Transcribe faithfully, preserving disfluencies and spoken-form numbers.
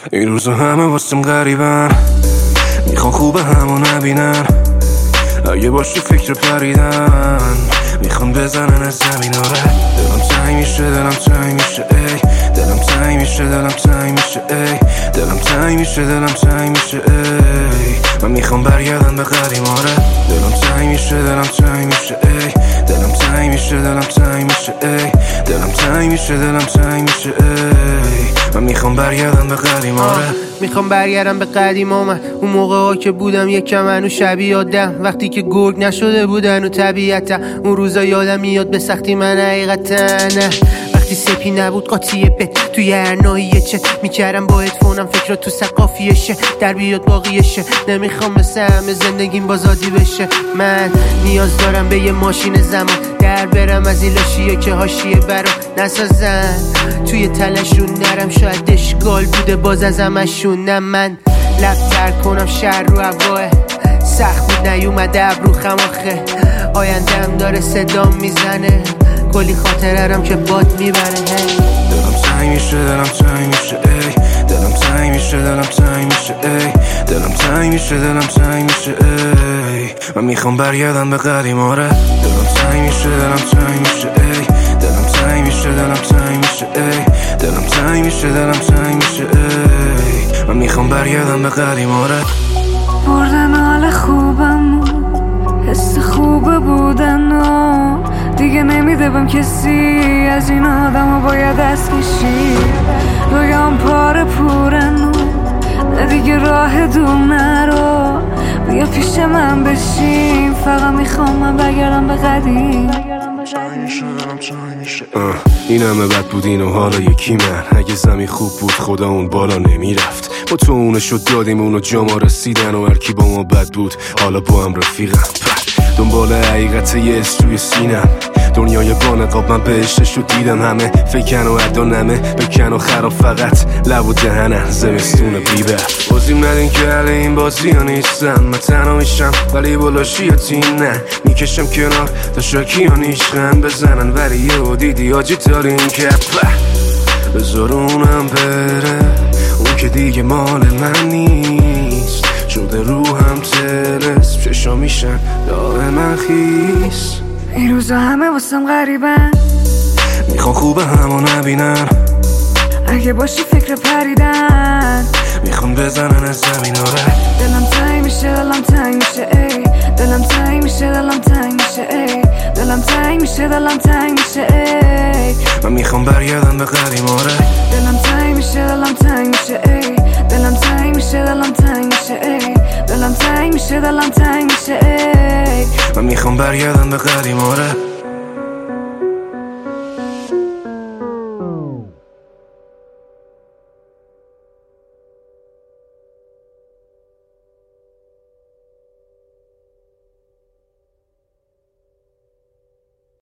این روزا همه واسم غریبن، میخوان خوبه همو نبینن، اگه باشی فکر پریدن میخوان بزنن از زمین. آره دلم تنگ میشه، دلم تنگ میشه، ای دلم تنگ میشه، دلم تنگ میشه، ای دلم تنگ میشه، دلم تنگ میشه، ای من میخوام برگردم به قدیم. آره دلم تنگ میشه، دلم تنگ میشه، ای دلم تنگ میشه، دلم تنگ میشه، ای دلم تنگ میشه، دلم تنگ میشه، ای من میخوام برگردم به قدیم. آره میخوام برگردم به قدیم من، اون موقع ها که بودم یکم منو شبیه آدم، وقتی که گرگ نشده بودن و طبیعتا اون روزا یادم میاد به سختی من حقیقتا. وقتی سپی نبود قاطی بت توی هر ناحیه چه میکردم با هدفونم فکرات تو سقافیشه در بیاد باقیشه. نمیخوام مثل همه زندگیم بازادی بشه، من نیاز دارم به یه ماشین زمان در برم از این لاشیه که حاشیه برام نسازن، توی تلشون نرم شاید اشکال بوده باز از همشون. نه من لبتر کنم شهر رو هواه سخت بود نیومده ابرو خماخه، آیندهم داره صدام میزنه کلی خاطرم که باد میبره. دلم تنگ میشه، دلم تنگ میشه، ای دلم تنگ میشه، دلم تنگ میشه، ای دلم تنگ میشه، دلم تنگ میشه، ای من میخوام برگردم به قدیم. آره دلم تنگ میشه، دلم تنگ میشه، ای دلم تنگ میشه، دلم تنگ میشه، ای دلم تنگ میشه، دلم تنگ میشه، ای من میخوام برگردم به قدیم. آره بردن حال خوبم، حس خوب بودن و دیگه نمیده بهم کسی، از این آدم ها باید دست کشی. رویام پاره پورن و نه دیگه راه دور نرو، بیا پیش من بشین، فقط میخوام من بگردم به قدیم. این همه بد بود اینو حالا یکی من، اگه زمین خوب بود خدا اون بالا نمیرفت، ما تو اونشو دادیم اونو جا ما رسیدن و هرکی با ما بد بود حالا با هم رفیقم. دنبال حقیقت یه اس توی سینم، دنیای بانقاب من بهشتشو دیدم، همه فکن و عدا نمه بکن و خراب فقط لب و دهنن زمستون بیبه. بازیم ندین که حل این بازی ها نیستم، من تنها میشم ولی بلاشی یا تیم نه میکشم کنار تا شاکی ها نیشن بزنن، ولی یه و دیدی آجی دارین که بذار اونم بره، اون که دیگه مال من نیست، شده روحم تلس چشا میشن راه من خیس. این روزا همه واسم غریبن، میخوان خوبه همو نبینن، اگه باشی فکر پریدن میخوان بزنن از زمین. آره دلم تنگ میشه، دلم تنگ میشه، ای دلم تنگ میشه، دلم تنگ میشه، ای دلم تنگ میشه، دلم تنگ میشه، ای من میخوام برگردم به قدیم. آره دلم تنگ میشه، دلم تنگ میشه، ای دلم تنگ میشه، دلم تنگ میشه، ای دلم تنگ میشه، دلم تنگ میشه، ای من میخوام برگردم به قدیم. آره